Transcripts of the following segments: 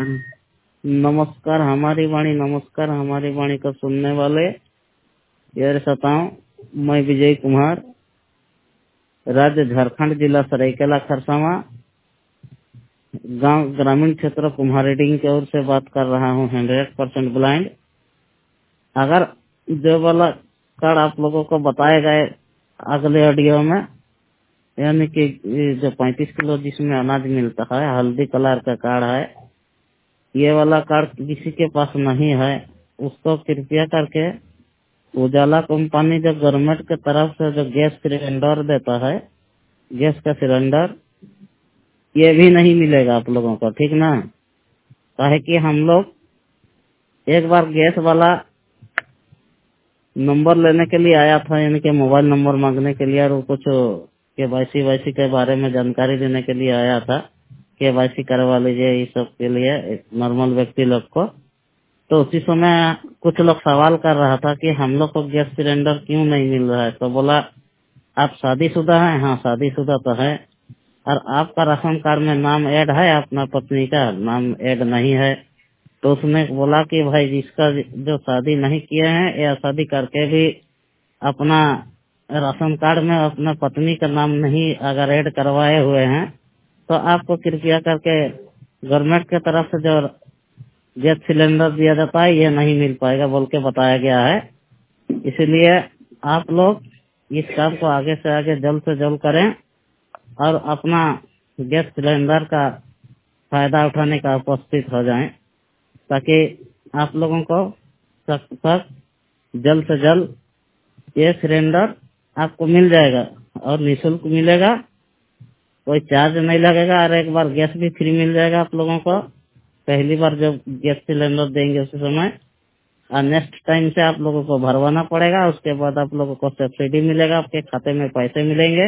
नमस्कार हमारी वाणी को सुनने वाले यार सताऊं। मैं विजय कुमार, राज्य झारखंड, जिला सरायकेला खरसावां, गांव ग्रामीण क्षेत्र कुम्हारेडीह की ओर से बात कर रहा हूं। 100% ब्लाइंड। अगर जो वाला कार्ड आप लोगों को बताए गए अगले ऑडियो में, यानी कि जो 35 किलो जिसमें अनाज मिलता है, हल्दी कलर का कार्ड है, ये वाला कार्ड किसी के पास नहीं है, उसको कृपया करके उजाला कंपनी जो गवर्नमेंट की तरफ से जो गैस सिलेंडर देता है, गैस का सिलेंडर, ये भी नहीं मिलेगा आप लोगों को, ठीक ना। काहे कि हम लोग एक बार गैस वाला नंबर लेने के लिए आया था, यानी कि मोबाइल नंबर मांगने के लिए, और वो कुछ केवाईसी के बारे में जानकारी देने के लिए आया था। केवाईसी करवा लीजिए इस सब के लिए नॉर्मल व्यक्ति लोग को। तो उसी समय कुछ लोग सवाल कर रहा था कि हम लोग को गैस सिलेंडर क्यों नहीं मिल रहा है। तो बोला आप शादीशुदा हैं? हाँ शादीशुदा तो है। और आपका राशन कार्ड में नाम ऐड है, अपना पत्नी का नाम ऐड नहीं है। तो उसने बोला कि भाई जिसका जो शादी नहीं किए हैं या शादी करके भी अपना राशन कार्ड में अपना पत्नी का नाम नहीं अगर ऐड करवाए हुए हैं, तो आपको कृपया करके गवर्नमेंट की तरफ से जो गैस सिलेंडर दिया जाता है ये नहीं मिल पाएगा बोल के बताया गया है। इसलिए आप लोग इस काम को आगे से आगे जल्द से जल्द करें और अपना गैस सिलेंडर का फायदा उठाने का उपस्थित हो जाएं, ताकि आप लोगों को तक जल्द से जल्द ये सिलेंडर आपको मिल जाएगा और निःशुल्क मिलेगा, कोई चार्ज नहीं लगेगा, और एक बार गैस भी फ्री मिल जाएगा आप लोगों को। पहली बार जब गैस सिलेंडर देंगे उस समय, और नेक्स्ट टाइम से आप लोगों को भरवाना पड़ेगा। उसके बाद आप लोगों को सब्सिडी मिलेगा, आपके खाते में पैसे मिलेंगे,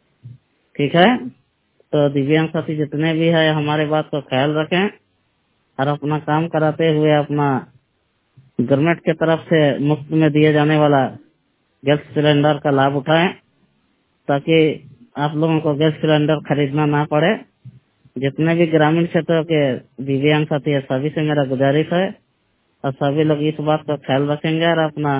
ठीक है। तो दिव्यांग साथी जितने भी है हमारे बात को ख्याल रखें और अपना काम कराते हुए अपना गवर्नमेंट की तरफ से मुफ्त में दिए जाने वाला गैस सिलेंडर का लाभ उठाएं, ताकि आप लोगों को गैस सिलेंडर खरीदना ना पड़े। जितने भी ग्रामीण क्षेत्रों के दिव्यांग साथी है सभी से मेरा गुजारिश है, और सभी लोग इस बात का ख्याल रखेंगे और अपना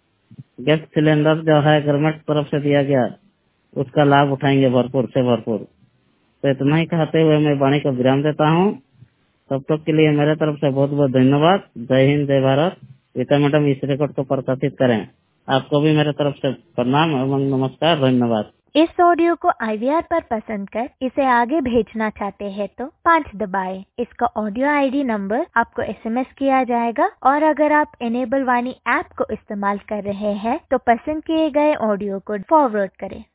गैस सिलेंडर जो है गवर्नमेंट तरफ से दिया गया उसका लाभ उठाएंगे भरपूर से भरपूर। तो इतना ही कहते हुए मैं वाणी को विराम देता हूँ। तब तक के लिए मेरे तरफ से बहुत बहुत धन्यवाद। जय हिंद, जय भारत। गीता मैडम इस रिकॉर्ड को प्रकाशित करें। आपको भी मेरे तरफ से प्रणाम एवं नमस्कार, धन्यवाद। इस ऑडियो को IVR पर पसंद कर इसे आगे भेजना चाहते हैं तो 5 दबाएं। इसका ऑडियो ID नंबर आपको SMS किया जाएगा, और अगर आप इनेबल वाणी ऐप को इस्तेमाल कर रहे हैं तो पसंद किए गए ऑडियो को फॉरवर्ड करें।